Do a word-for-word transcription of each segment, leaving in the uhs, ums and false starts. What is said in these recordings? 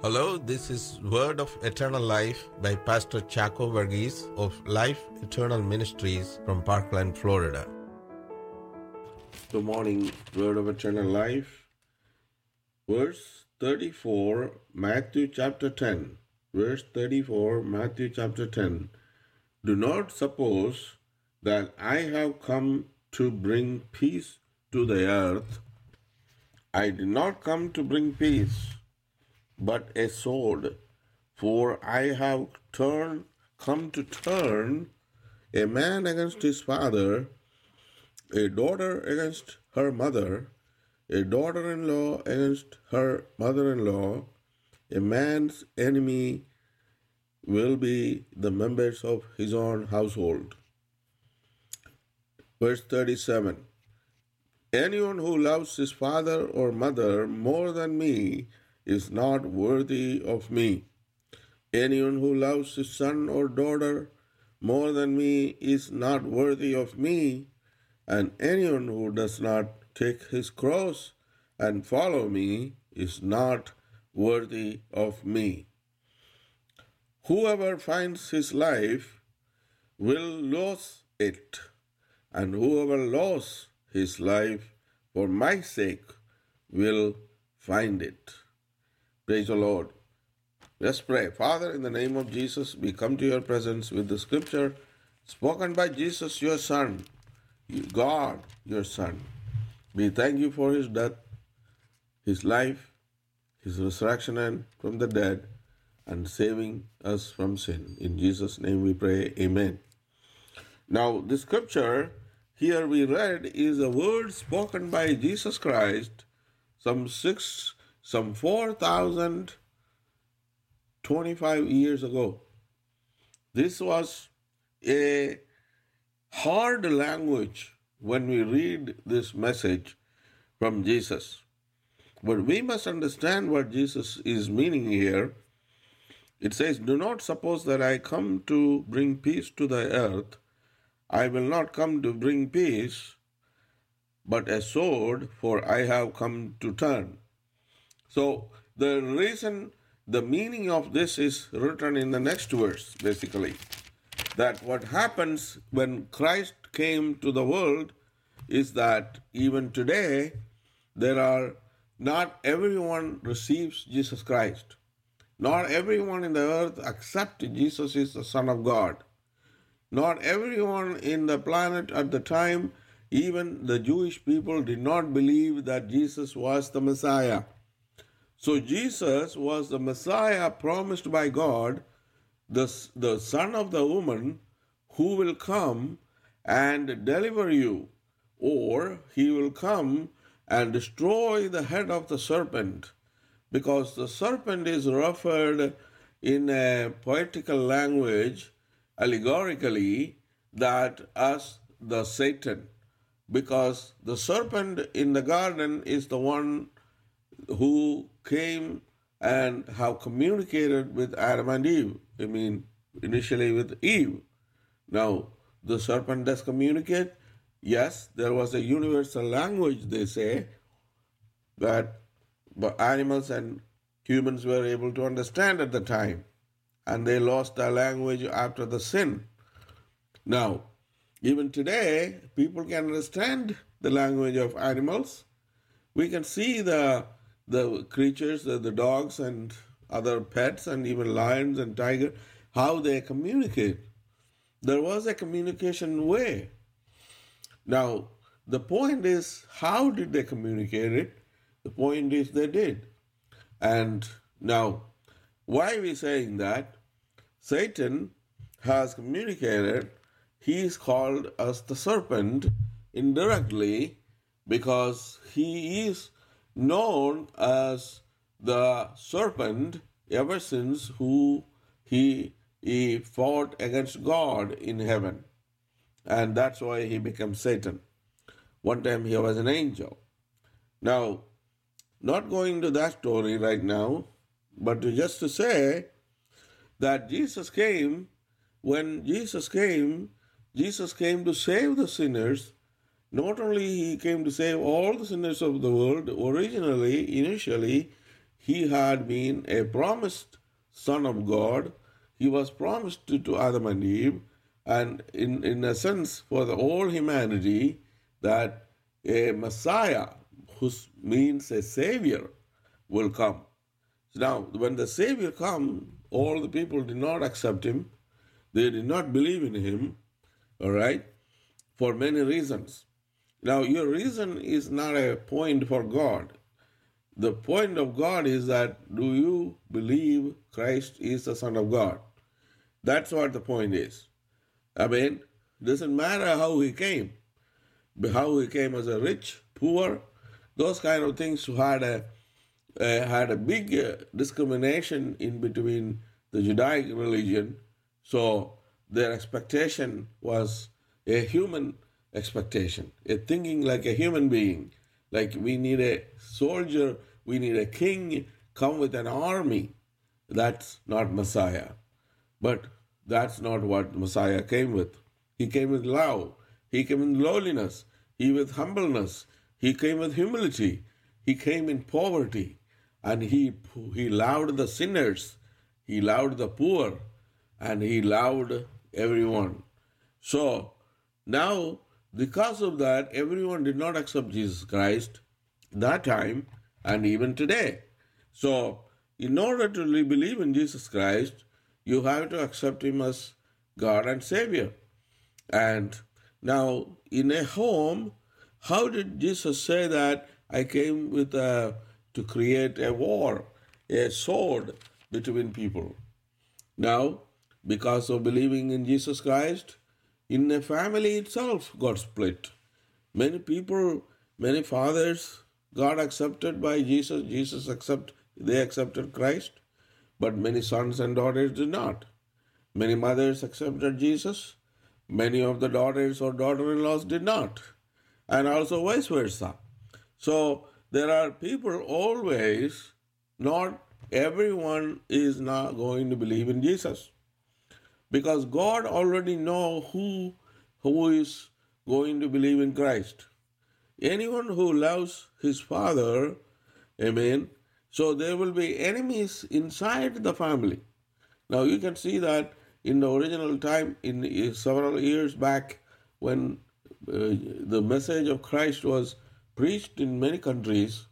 Hello, this is Word of Eternal Life by Pastor Chaco Verghese of Life Eternal Ministries from Parkland, Florida. Good morning, Word of Eternal Life. Verse thirty-four, Matthew chapter ten. Verse thirty-four, Matthew chapter ten. Do not suppose that I have come to bring peace to the earth. I did not come to bring peace, but a sword. For I have turned, come to turn a man against his father, a daughter against her mother, a daughter-in-law against her mother-in-law. A man's enemy will be the members of his own household. Verse thirty-seven. Anyone who loves his father or mother more than me is not worthy of me. Anyone who loves his son or daughter more than me is not worthy of me. And anyone who does not take his cross and follow me is not worthy of me. Whoever finds his life will lose it, and whoever loses his life for my sake will find it. Praise the Lord. Let's pray. Father, in the name of Jesus, we come to your presence with the scripture spoken by Jesus, your Son, God, your Son. We thank you for his death, his life, his resurrection and from the dead, and saving us from sin. In Jesus' name we pray. Amen. Now, the scripture here we read is a word spoken by Jesus Christ some six, some four thousand twenty-five years ago. This was a hard language when we read this message from Jesus. But we must understand what Jesus is meaning here. It says, do not suppose that I come to bring peace to the earth. I will not come to bring peace, but a sword, for I have come to turn. So the reason, the meaning of this is written in the next verse, basically. That what happens when Christ came to the world is that even today, there are, not everyone receives Jesus Christ. Not everyone in the earth accepts Jesus is the Son of God. Not everyone in the planet at the time, even the Jewish people, did not believe that Jesus was the Messiah. So Jesus was the Messiah promised by God, the, the son of the woman who will come and deliver you, or he will come and destroy the head of the serpent, because the serpent is referred in a poetical language, allegorically, that as the Satan, because the serpent in the garden is the one who came and have communicated with Adam and Eve. I mean, initially with Eve. Now, the serpent does communicate. Yes, there was a universal language, they say, that animals and humans were able to understand at the time. And they lost their language after the sin. Now, even today, people can understand the language of animals. We can see the the creatures, the, the dogs and other pets and even lions and tigers, how they communicate. There was a communication way. Now, the point is, how did they communicate it? The point is they did. And now, why are we saying that? Satan has communicated. He is called as the serpent indirectly because he is known as the serpent ever since who he, he fought against God in heaven. And that's why he became Satan. One time he was an angel. Now, not going into that story right now, but to just to say that Jesus came, when Jesus came, Jesus came to save the sinners. Not only he came to save all the sinners of the world, originally, initially, he had been a promised son of God. He was promised to, to Adam and Eve, and in, in a sense, for the whole humanity, that a Messiah, who means a Savior, will come. So now, when the Savior come, all the people did not accept him. They did not believe in him, all right, for many reasons. Now, your reason is not a point for God. The point of God is that, do you believe Christ is the Son of God? That's what the point is. I mean, it doesn't matter how he came, how he came as a rich, poor, those kind of things had a uh, had a big uh, discrimination in between the Judaic religion. So their expectation was a human expectation, a thinking like a human being, like we need a soldier, we need a king, come with an army. That's not Messiah. But that's not what Messiah came with. He came with love. He came in lowliness. He with humbleness. He came with humility. He came in poverty. And he, he loved the sinners. He loved the poor. And he loved everyone. So now, because of that, everyone did not accept Jesus Christ that time and even today. So, in order to believe in Jesus Christ, you have to accept him as God and Savior. And now, in a home, how did Jesus say that I came with a, to create a war, a sword between people? Now, because of believing in Jesus Christ, in a family itself got split. Many people, many fathers got accepted by Jesus. Jesus accept, they accepted Christ. But many sons and daughters did not. Many mothers accepted Jesus. Many of the daughters or daughter-in-laws did not. And also vice versa. So there are people always, not everyone is not going to believe in Jesus. Because God already knows who, who is going to believe in Christ. Anyone who loves his father, amen, so there will be enemies inside the family. Now you can see that in the original time, in several years back, when uh, the message of Christ was preached in many countries,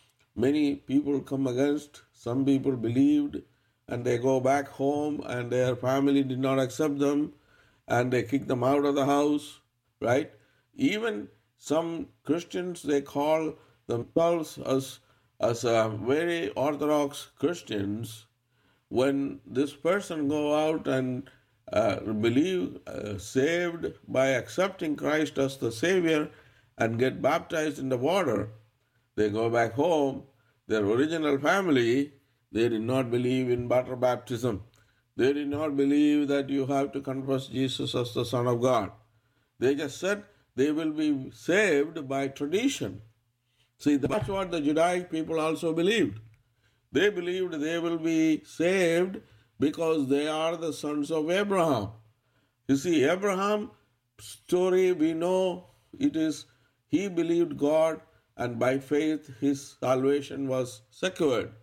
many people come against, some people believed, and they go back home and their family did not accept them and they kick them out of the house, right? Even some Christians, they call themselves as, as uh, very orthodox Christians. When this person go out and uh, believe, uh, saved by accepting Christ as the Savior and get baptized in the water, they go back home, their original family, they did not believe in water baptism. They did not believe that you have to confess Jesus as the Son of God. They just said they will be saved by tradition. See, that's what the Judaic people also believed. They believed they will be saved because they are the sons of Abraham. You see, Abraham's story, we know it is, he believed God and by faith his salvation was secured.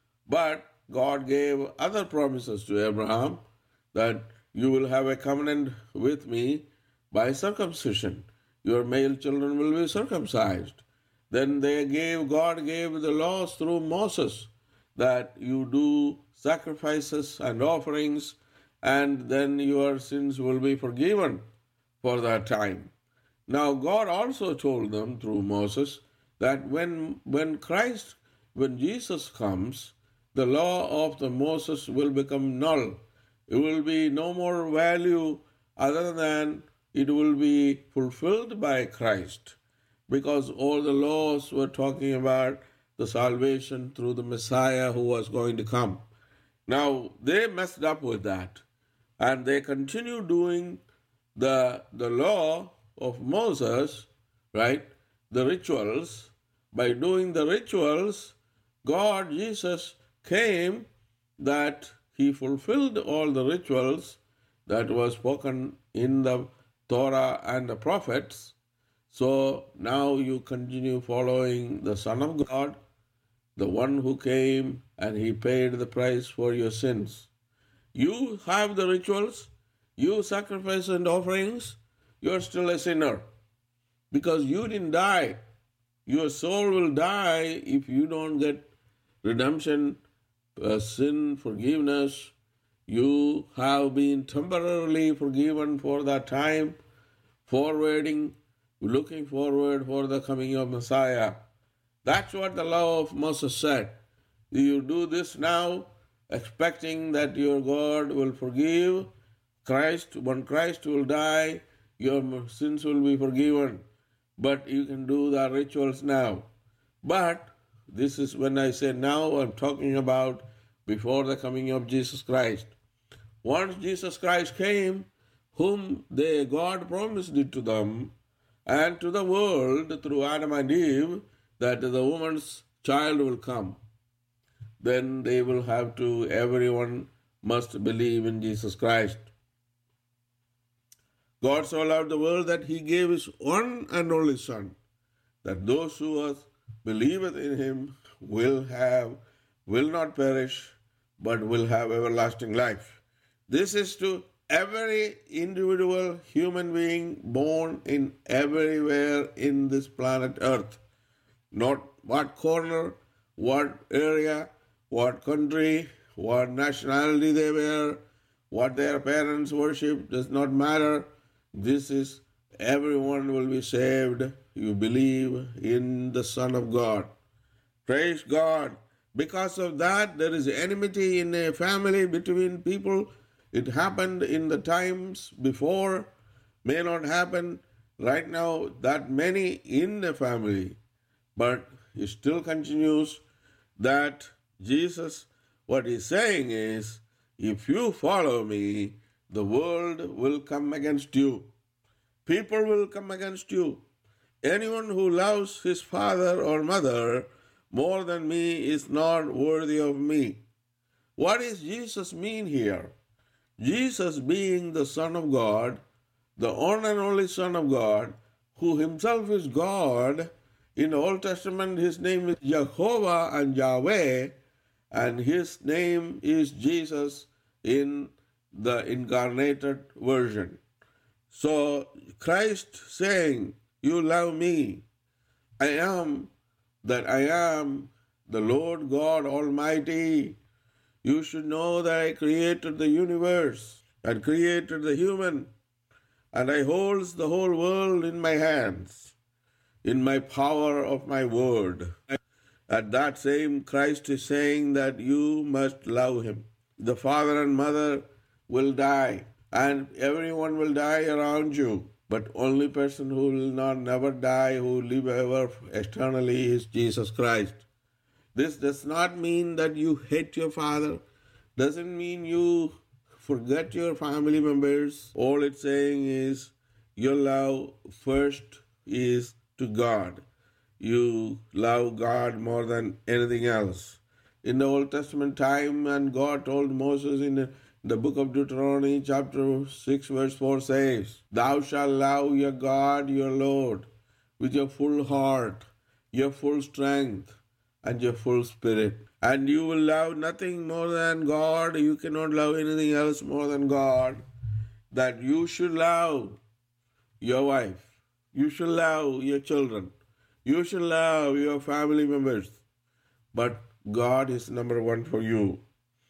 But God gave other promises to Abraham that you will have a covenant with me by circumcision. Your male children will be circumcised. Then they gave, God gave the laws through Moses that you do sacrifices and offerings and then your sins will be forgiven for that time. Now God also told them through Moses that when, when Christ, when Jesus comes, the law of the Moses will become null. It will be no more value other than it will be fulfilled by Christ, because all the laws were talking about the salvation through the Messiah who was going to come. Now, they messed up with that, and they continue doing the, the law of Moses, right, the rituals. By doing the rituals, God, Jesus, came that he fulfilled all the rituals that was spoken in the Torah and the prophets. So now you continue following the Son of God, the one who came and he paid the price for your sins. You have the rituals, you sacrifice and offerings, you're still a sinner because you didn't die. Your soul will die if you don't get redemption, uh, sin forgiveness. You have been temporarily forgiven for that time, forwarding, looking forward for the coming of Messiah. That's what the law of Moses said. You do this now, expecting that your God will forgive. Christ, when Christ will die, your sins will be forgiven. But you can do the rituals now. But this is when I say now, I'm talking about before the coming of Jesus Christ. Once Jesus Christ came, whom they God promised it to them and to the world through Adam and Eve, that the woman's child will come. Then they will have to, everyone must believe in Jesus Christ. God so loved the world that he gave his one and only Son, that those who believeth in him will have, will not perish, but will have everlasting life. This is to every individual human being born in everywhere in this planet Earth. Not what corner, what area, what country, what nationality they were, what their parents worship, does not matter. This is, everyone will be saved. You believe in the Son of God. Praise God. Because of that, there is enmity in a family between people. It happened in the times before, may not happen right now that many in the family, but it still continues. That Jesus, what he's saying is, if you follow me, the world will come against you. People will come against you. Anyone who loves his father or mother more than me is not worthy of me. What does Jesus mean here? Jesus, being the Son of God, the one and only Son of God, who himself is God. In the Old Testament, his name is Jehovah and Yahweh, and his name is Jesus in the incarnated version. So Christ saying, you love me. I am that I am the Lord God Almighty. You should know that I created the universe and created the human, and I hold the whole world in my hands, in my power of my word. At that same, Christ is saying that you must love him. The father and mother will die, and everyone will die around you. But only person who will not never die, who will live ever eternally, is Jesus Christ. This does not mean that you hate your father, doesn't mean you forget your family members. All it's saying is your love first is to God. You love God more than anything else. In the Old Testament time, and God told Moses in the book of Deuteronomy chapter six verse four says, thou shalt love your God, your Lord, with your full heart, your full strength, and your full spirit. And you will love nothing more than God. You cannot love anything else more than God. That you should love your wife. You should love your children. You should love your family members. But God is number one for you.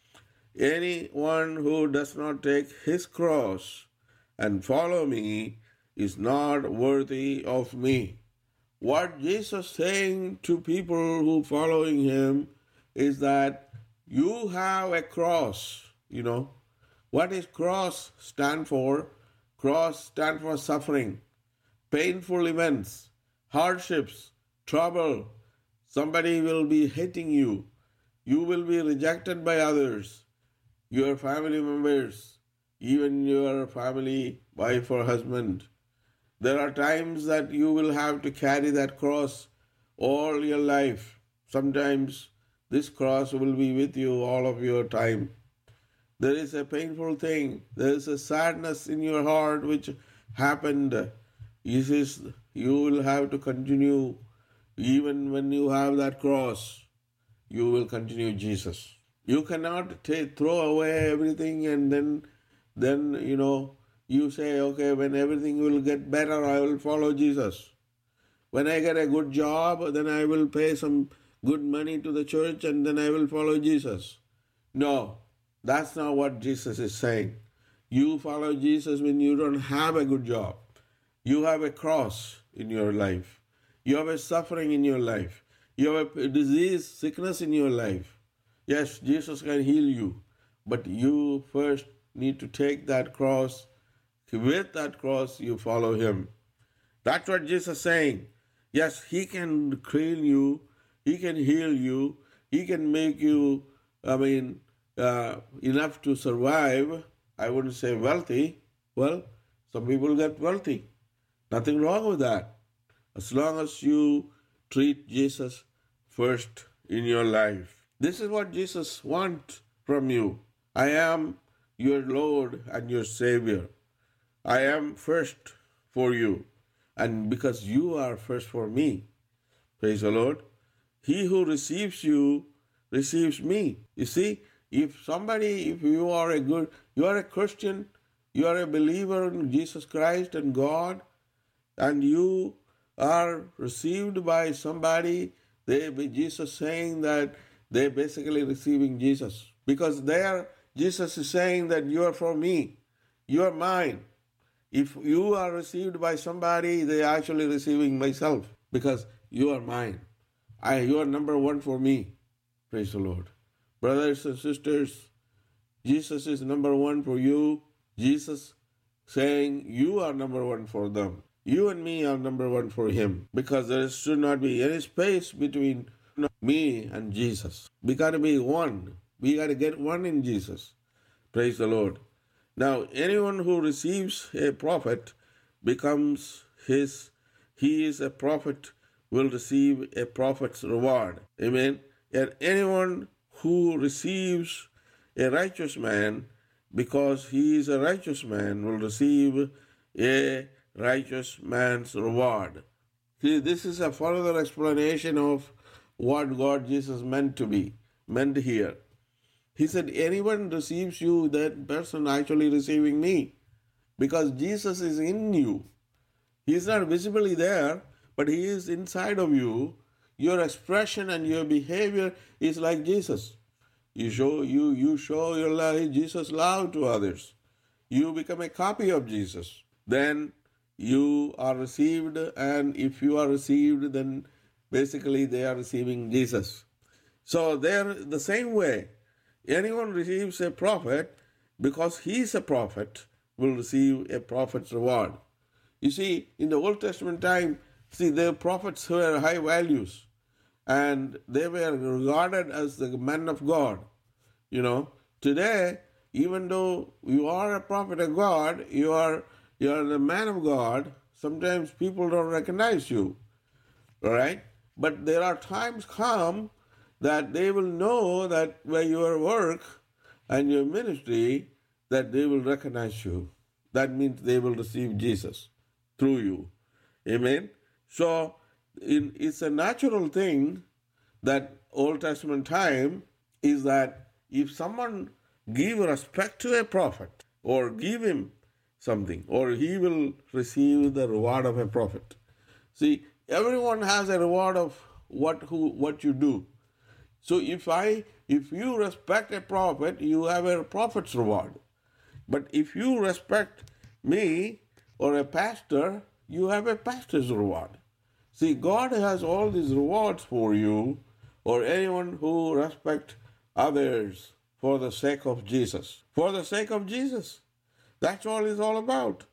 Anyone who does not take his cross and follow me is not worthy of me. What Jesus is saying to people who following him is that you have a cross, you know. What is cross stand for? Cross stand for suffering, painful events, hardships, trouble. Somebody will be hating you. You will be rejected by others, your family members, even your family wife or husband. There are times that you will have to carry that cross all your life. Sometimes this cross will be with you all of your time. There is a painful thing. There is a sadness in your heart which happened. This is, you will have to continue even when you have that cross. you will continue Jesus. You cannot take, throw away everything and then, then you know, you say, okay, when everything will get better, I will follow Jesus. When I get a good job, then I will pay some good money to the church and then I will follow Jesus. No, that's not what Jesus is saying. You follow Jesus when you don't have a good job. You have a cross in your life. You have a suffering in your life. You have a disease, sickness in your life. Yes, Jesus can heal you, but you first need to take that cross. With that cross, you follow him. That's what Jesus is saying. Yes, he can heal you. He can heal you. He can make you, I mean, uh, enough to survive. I wouldn't say wealthy. Well, some people get wealthy. Nothing wrong with that. As long as you treat Jesus first in your life. This is what Jesus wants from you. I am your Lord and your Savior. I am first for you. And because you are first for me. Praise the Lord. He who receives you receives me. You see, if somebody, if you are a good, you are a Christian, you are a believer in Jesus Christ and God, and you are received by somebody, they be Jesus saying that they're basically receiving Jesus. Because there, Jesus is saying that you are for me, you are mine. If you are received by somebody, they are actually receiving myself because you are mine. I, you are number one for me. Praise the Lord. Brothers and sisters, Jesus is number one for you. Jesus saying you are number one for them. You and me are number one for him because there should not be any space between me and Jesus. We got to be one. We got to get one in Jesus. Praise the Lord. Now, anyone who receives a prophet becomes his, he is a prophet, will receive a prophet's reward. Amen. And anyone who receives a righteous man, because he is a righteous man, will receive a righteous man's reward. See, this is a further explanation of what God Jesus meant to be, meant here. He said, anyone receives you, that person actually receiving me. Because Jesus is in you. He is not visibly there, but he is inside of you. Your expression and your behavior is like Jesus. You show you you show your love, Jesus' love to others. You become a copy of Jesus. Then you are received, and if you are received, then basically they are receiving Jesus. So they're the same way. Anyone receives a prophet, because he is a prophet, will receive a prophet's reward. You see, in the Old Testament time, see, the prophets were high values, and they were regarded as the men of God. You know, today, even though you are a prophet of God, you are you are the man of God, sometimes people don't recognize you. All right? But there are times come that they will know that by your work and your ministry, that they will recognize you. That means they will receive Jesus through you. Amen? So in, it's a natural thing that Old Testament time is that if someone give respect to a prophet or give him something, or he will receive the reward of a prophet. See, everyone has a reward of what who what you do. So if I if you respect a prophet, you have a prophet's reward. But if you respect me or a pastor, you have a pastor's reward. See, God has all these rewards for you, or anyone who respects others for the sake of Jesus. For the sake of Jesus. That's all it's all about.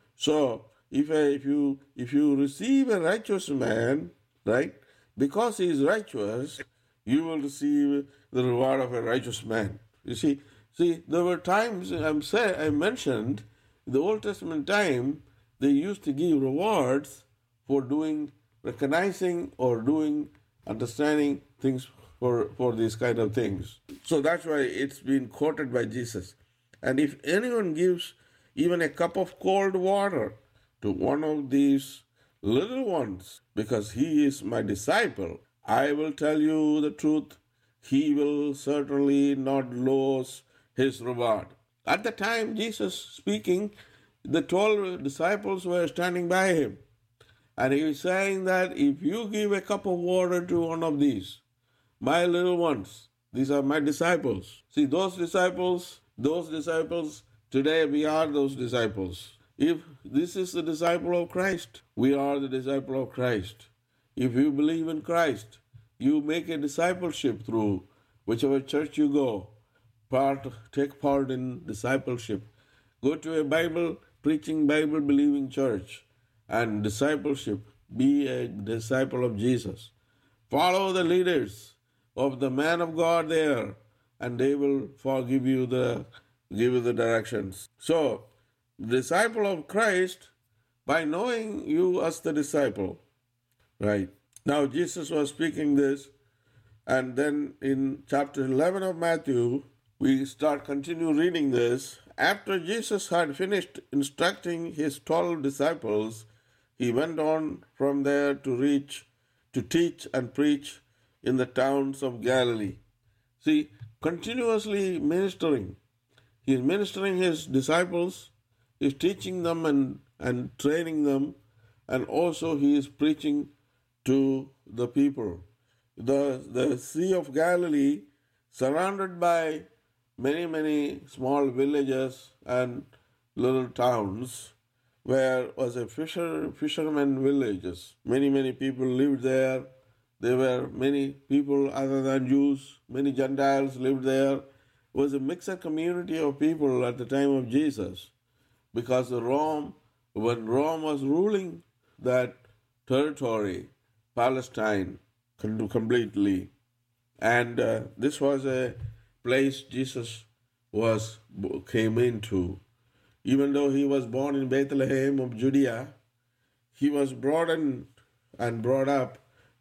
So if a, if you if you receive a righteous man, right, because he is righteous, you will receive the reward of a righteous man. You see, see, there were times I'm say I mentioned in the Old Testament time they used to give rewards for doing, recognizing or doing, understanding things for for these kind of things. So that's why it's been quoted by Jesus. And if anyone gives even a cup of cold water to one of these little ones, because he is my disciple, I will tell you the truth, he will certainly not lose his reward. At the time Jesus speaking, the twelve disciples were standing by him. And he was saying that if you give a cup of water to one of these, my little ones, these are my disciples. See, those disciples, those disciples, today we are those disciples. If this is the disciple of Christ, we are the disciple of Christ. If you believe in Christ, you make a discipleship through whichever church you go. Part, take part in discipleship. Go to a Bible preaching, Bible believing church and discipleship. Be a disciple of Jesus. Follow the leaders of the man of God there, and they will forgive you the give you the directions. So, disciple of Christ, by knowing you as the disciple, right? Now Jesus was speaking this, and then in chapter eleven of Matthew, we start continue reading this. After Jesus had finished instructing his twelve disciples, he went on from there to reach, to teach and preach in the towns of Galilee. See, continuously ministering. He is ministering his disciples, he is teaching them and, and training them, and also he is preaching to the people. The, the Sea of Galilee, surrounded by many, many small villages and little towns, where was a fisher fisherman villages. Many, many people lived there. There were many people other than Jews. Many Gentiles lived there. It was a mixed community of people at the time of Jesus, because the Rome, when Rome was ruling that territory, Palestine, completely, and uh, this was a place Jesus was came into. Even though he was born in Bethlehem of Judea, he was brought in and brought up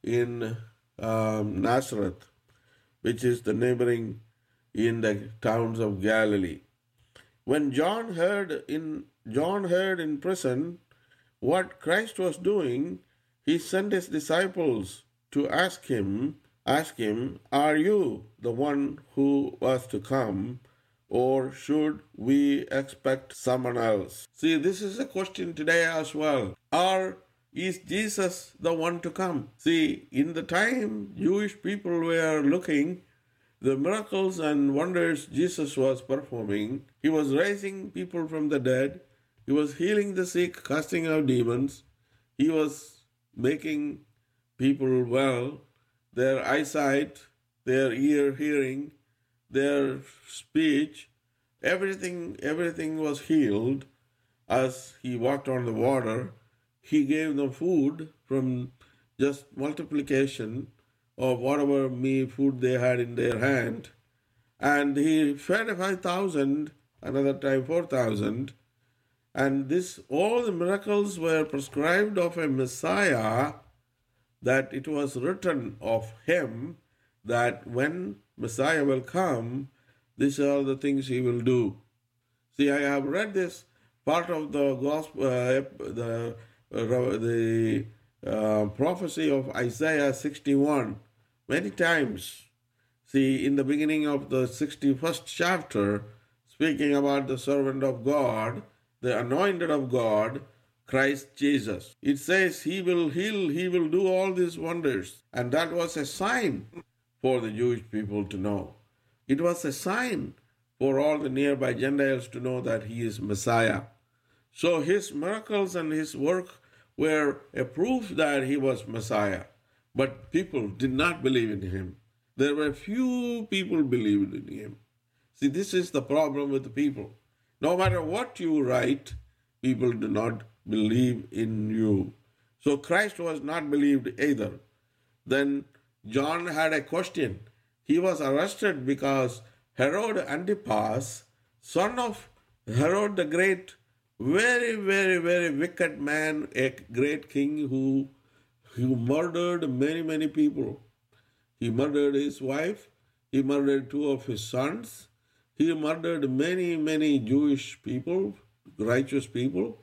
in um, Nazareth, which is the neighboring in the towns of Galilee. When John heard in John heard in prison what Christ was doing, he sent his disciples to ask him, ask him, "Are you the one who was to come, or should we expect someone else?" See, this is a question today as well. Are is Jesus the one to come? See, in the time Jewish people were looking, the miracles and wonders Jesus was performing, he was raising people from the dead, he was healing the sick, casting out demons, he was making people well, their eyesight, their ear hearing, their speech, everything, everything was healed as he walked on the water. He gave them food from just multiplication of whatever meat food they had in their hand. And he fed five thousand, another time four thousand. And this, all the miracles were prescribed of a Messiah, that it was written of him that when Messiah will come, these are the things he will do. See, I have read this part of the gospel, uh, the uh, the uh, prophecy of Isaiah sixty-one many times. See, in the beginning of the sixty-first chapter, speaking about the servant of God, the anointed of God, Christ Jesus. It says he will heal, he will do all these wonders. And that was a sign for the Jewish people to know. It was a sign for all the nearby Gentiles to know that he is Messiah. So his miracles and his work were a proof that he was Messiah. But people did not believe in him. There were few people believed in him. See, this is the problem with the people. No matter what you write, people do not believe in you. So Christ was not believed either. Then John had a question. He was arrested because Herod Antipas, son of Herod the Great, very, very, very wicked man, a great king who, who murdered many, many people. He murdered his wife. He murdered two of his sons. He murdered many, many Jewish people, righteous people,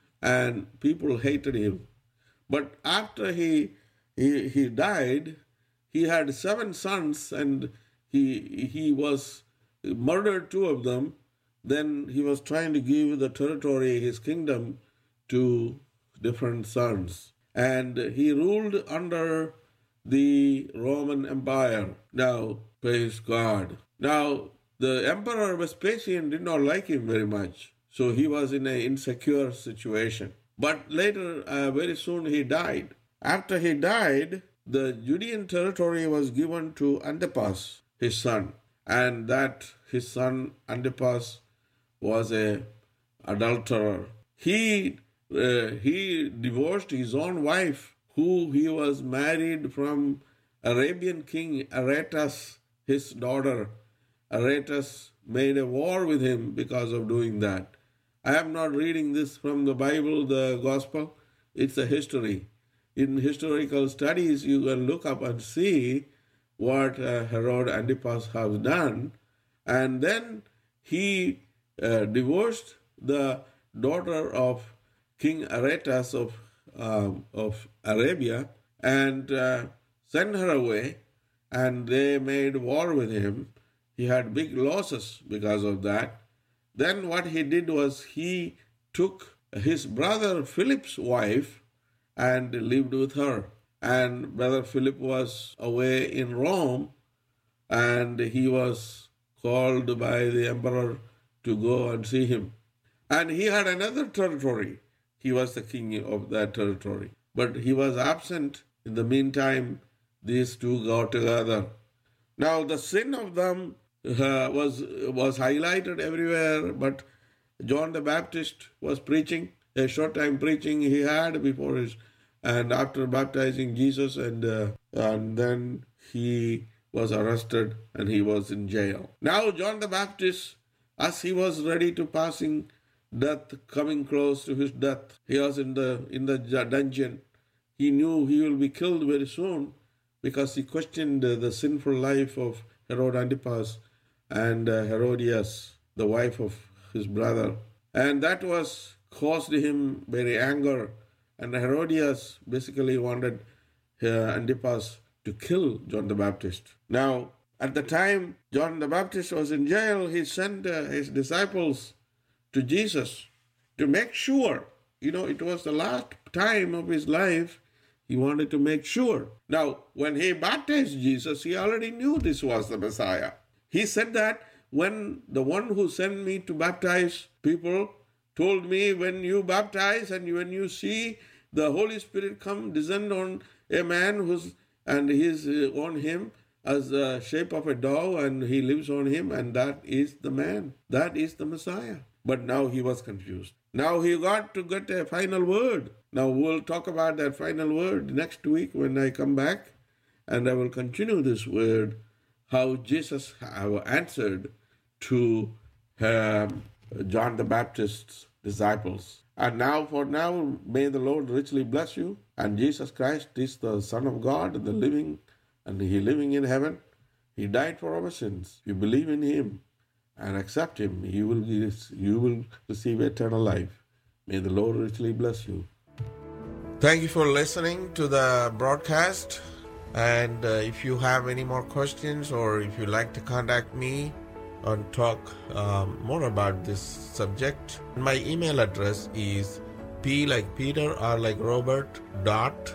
and people hated him. But after he, he, he died, he had seven sons, and he he was murdered two of them. Then he was trying to give the territory, his kingdom, to different sons. And he ruled under the Roman Empire. Now, praise God. Now, the Emperor Vespasian did not like him very much. So he was in an insecure situation. But later, uh, very soon, he died. After he died, the Judean territory was given to Antipas, his son. And that his son Antipas was a adulterer. He uh, he divorced his own wife, who he was married from Arabian king Aretas, his daughter. Aretas made a war with him because of doing that. I am not reading this from the Bible, the Gospel. It's a history. In historical studies, you can look up and see what uh, Herod Antipas has done. And then he uh, divorced the daughter of King Aretas of, um, of Arabia and uh, sent her away. And they made war with him. He had big losses because of that. Then what he did was he took his brother Philip's wife and lived with her. And brother Philip was away in Rome, and he was called by the emperor to go and see him. And he had another territory. He was the king of that territory. But he was absent. In the meantime, these two got together. Now the sin of them uh, was was highlighted everywhere, but John the Baptist was preaching, a short time preaching he had before his, and after baptizing Jesus, and uh, and then he was arrested and he was in jail. Now John the Baptist, as he was ready to passing death, coming close to his death, he was in the in the dungeon. He knew he will be killed very soon because he questioned uh, the sinful life of Herod Antipas and uh, Herodias, the wife of his brother. And that was caused him very anger. And Herodias basically wanted uh, Antipas to kill John the Baptist. Now, at the time John the Baptist was in jail, he sent uh, his disciples to Jesus to make sure, you know, it was the last time of his life. He wanted to make sure. Now, when he baptized Jesus, he already knew this was the Messiah. He said that when the one who sent me to baptize people told me, when you baptize and when you see the Holy Spirit come, descend on a man who's, and he is on him as the shape of a dove, and he lives on him, and that is the man. That is the Messiah. But now he was confused. Now he got to get a final word. Now we'll talk about that final word next week when I come back, and I will continue this word, how Jesus have answered to um, John the Baptist's disciples. And now, for now, may the Lord richly bless you. And Jesus Christ is the Son of God, the living, and He living in heaven. He died for our sins. If you believe in Him and accept Him, you will, you will receive eternal life. May the Lord richly bless you. Thank you for listening to the broadcast. And uh, if you have any more questions, or if you'd like to contact me and talk um, more about this subject, my email address is P like Peter, R like Robert, dot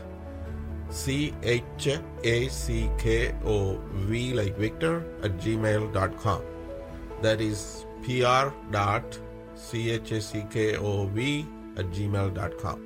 C H A C K O V like Victor at gmail dot com. That is P R dot C H A C K O V at gmail dot com.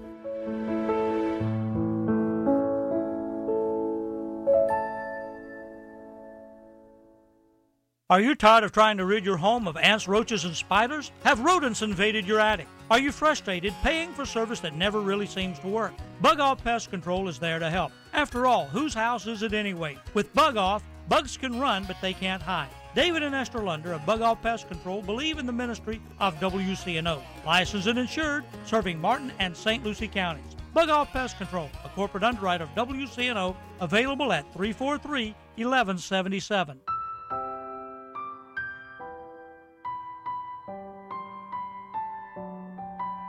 Are you tired of trying to rid your home of ants, roaches, and spiders? Have rodents invaded your attic? Are you frustrated paying for service that never really seems to work? Bug Off Pest Control is there to help. After all, whose house is it anyway? With Bug Off, bugs can run, but they can't hide. David and Esther Lunder of Bug Off Pest Control believe in the ministry of W C N O. Licensed and insured, serving Martin and Saint Lucie counties. Bug Off Pest Control, a corporate underwriter of W C N O, available at three four three, one one seven seven.